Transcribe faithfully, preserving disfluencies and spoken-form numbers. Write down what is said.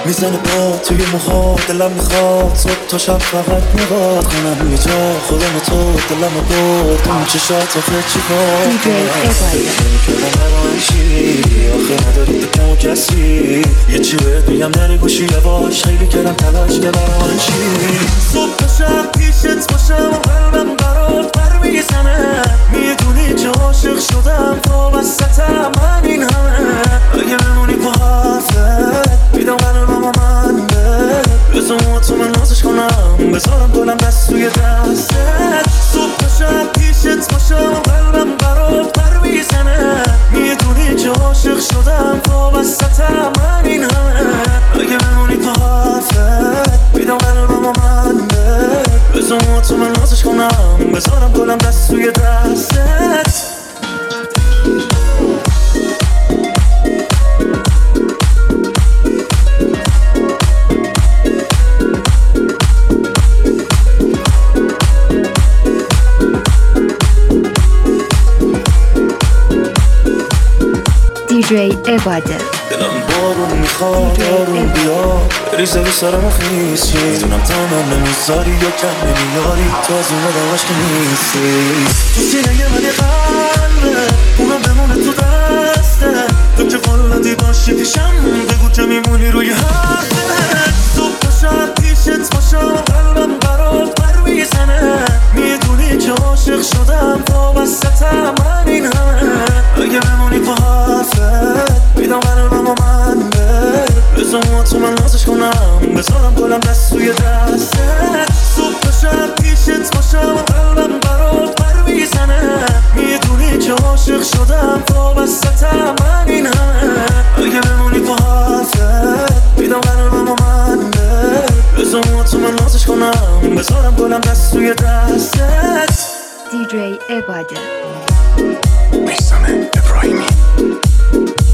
میزنه با توی موها، دلم میخواد صبح تا شب فقط نگاه کنم یه جا خودم تو دلم برد اون چشات آخه چی کار کنم برای چی آخه نداری تو کم و کسی یه چی بهت میگم نری گوشی یواش خیلی کردم تلاش که برای چی صبح تا شب پیشت باشم و قلبم برات پر میزنه میدونی که عاشق شدم تا وسطم من این همه اگه بمونی با حرفت میدم قلبم و من به بزن تو من نازش کنم بذارم گلم دست توی دستت صبح تا شب پیشت باشم و قلبم برات پر میزنه میدونی که عاشق شدم تا وسطم من این همه اگه بمونی با حرفت میدم قلبم و من به بزن تو من نازش کنم بذارم گلم دست توی دستت دی جی عباده دلم بارون میخواد بارون بیا ریزه رو سرم خیسی میدونم تمام نمیذاری یا کم نمیاری تو از اون آدماش که نیستی تو سینه من یه قلبه اونم بمونه تو دسته تو که قلدی باشی پیشم بگو که میمونی روی حرفه صبح تا شب پیشت باشم قلبم برات پر میزنه میدونی که عاشق شدم تا وسطم من این همه اگه بمونی با حرفت میدم قلبم و من به بزن تو من نازش کنم بذارم گلم دست توی دستت صبح تا شب پیشت باشم قلبم برات پر میزنه میدونی که عاشق شدم تا وسطم من این همه اگه بمونی با حرفت میدم قلبم و من به بزن تو من نازش کنم بذارم گلم دست توی دستت دی جی عباده میثم ابراهیمی